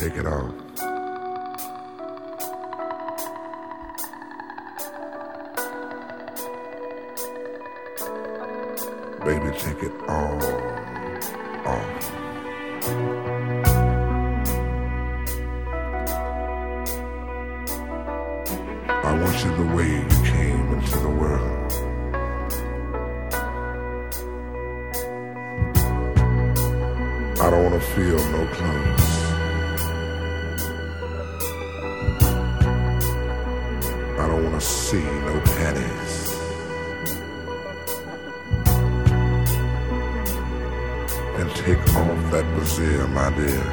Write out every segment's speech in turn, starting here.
take it off. Baby, take it all off. I want you the way you came into the world. I don't want to feel no clothes. I don't want to see no panties. And take off that brassiere, my dear.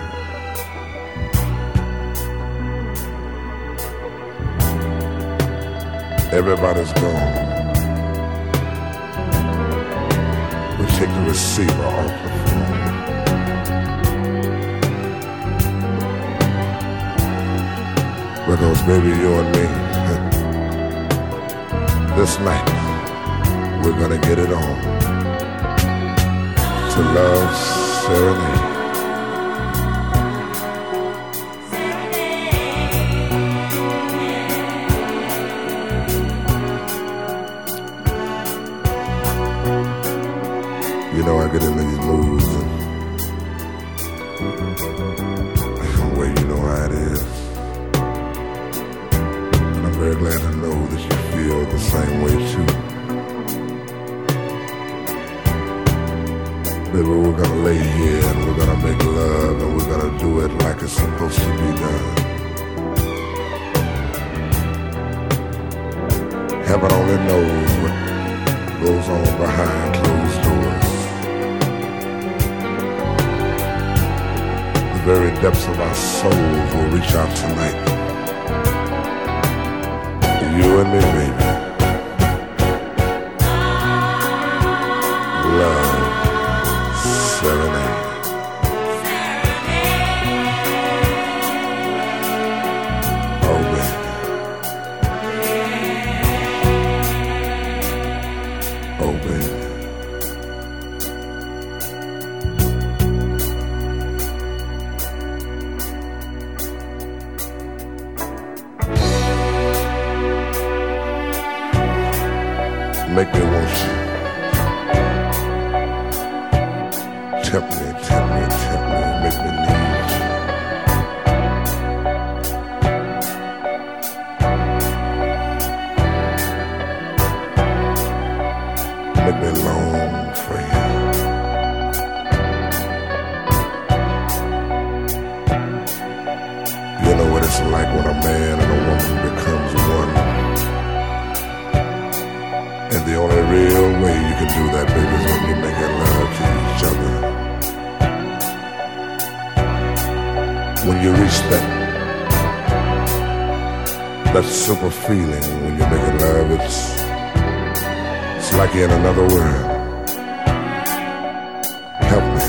Everybody's gone. We take the receiver off the phone. Because baby, you and me, this night, we're gonna get it on. To Love Serenade. You know I get in these moods and well, you know how it is. And I'm very glad to know that you feel the same way too. Baby, we're gonna lay here and we're gonna make love and we're gonna do it like it's supposed to be done. Heaven only knows what goes on behind closed doors. The very depths of our souls will reach out tonight. You and me, baby. Love Serenade. Oh, baby. Oh, baby. Make me want you. Tempt me, make me need you. Make me long for you. You know what it's like when a man and a woman becomes one. And the only real way you can do that, baby, is when you're making love to each other. When you reach that super feeling when you're making love, it's like you're in another world. Help me.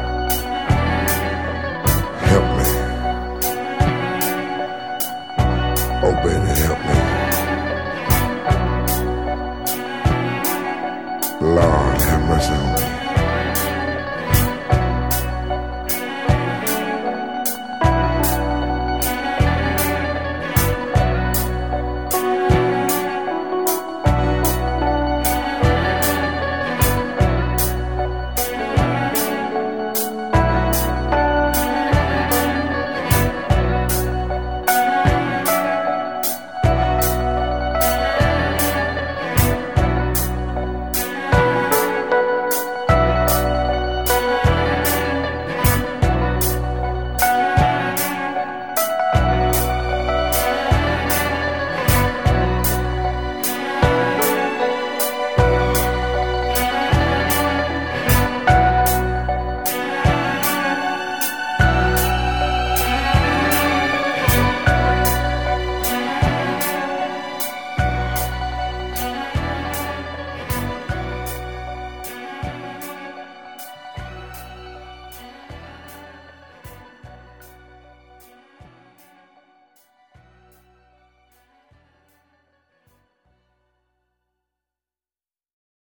Help me. Oh, baby, help me. Lord, have mercy on me.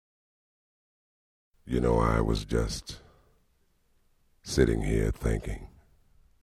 You know, I was just sitting here thinking.